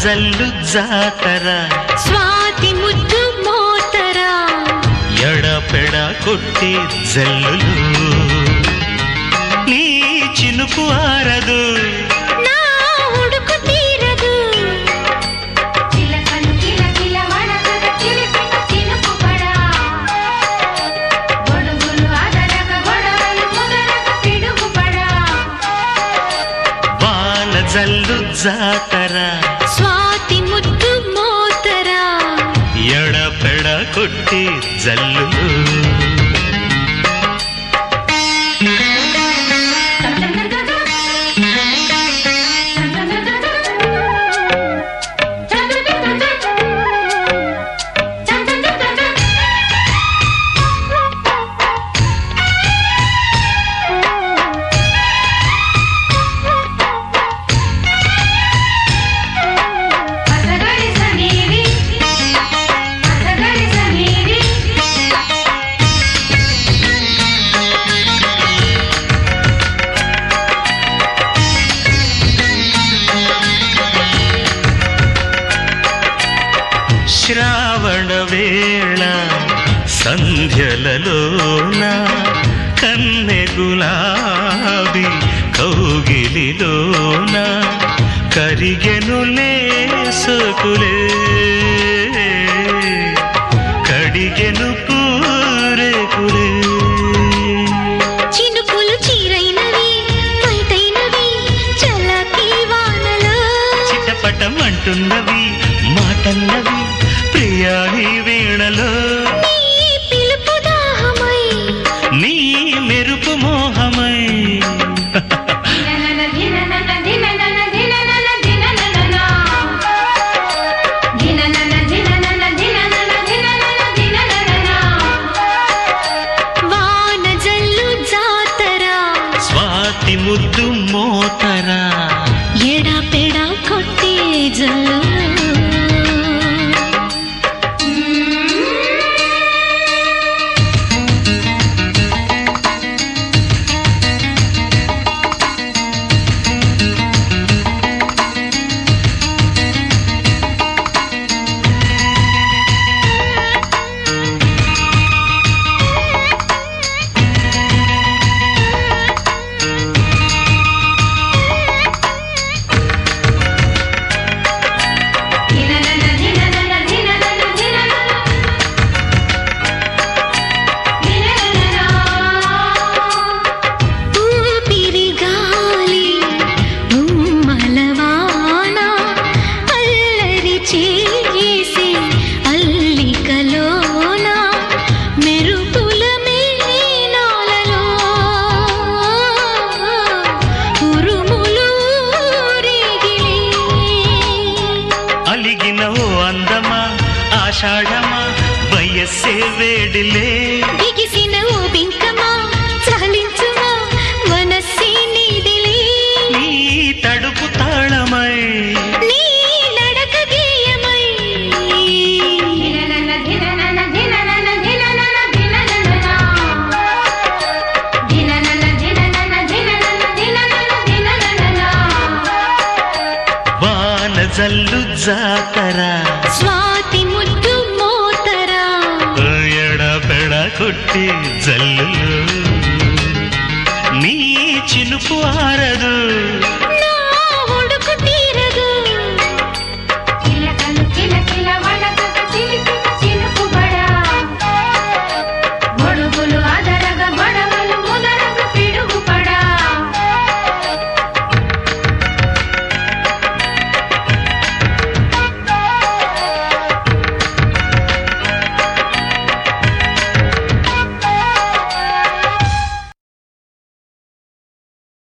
జల్లు జాతర స్వాతి ముద్దు మోతర ఎడపెడ కొట్టే జల్లులు నీ చినుకు ఆరదు నా ఉడుకు తీరదు చిలకలు కిలకిల వడగద చిలిపిన చినుకు పడా గొడుగులు అదరక గొడవలు ముదరక పిడుగు పడా వాన జల్లు జాతర స్వాతి ముద్దు మోతర ఎడపెడ కొట్టే జల్లులు శ్రావణ వేళ సంధ్యలలోన కన్నె గులాబీ కౌగిలిలోన కరిగెనులే సకులే కడిగెను పూరేకులే చినుకులు చీరైనవి పైటైనవి చల్లకి వానలో చిటపటం అంటున్నవి మాటన్నవి ప్రియాని వీణలో నీ పిలుపు దాహమై నీ మెరుపు మోహమై వాన జల్లు జాతర స్వాతి ముద్దు మోతర ఎడపెడ కొట్టే జల్లు అలిగిన ఓ అందమా ఆషాఢమా వయస్సే వేడిలే బిగిసిన ఓ బింకమా చాలించుమా మనస్సే నీదిలే నీ తడుపు తాళమై నీ నడక గేయమై వాన జల్లు జాతర స్వాతి ముద్దు మోతర ఎడపెడ కొట్టి జల్లులు నీ చినుకు ఆరదు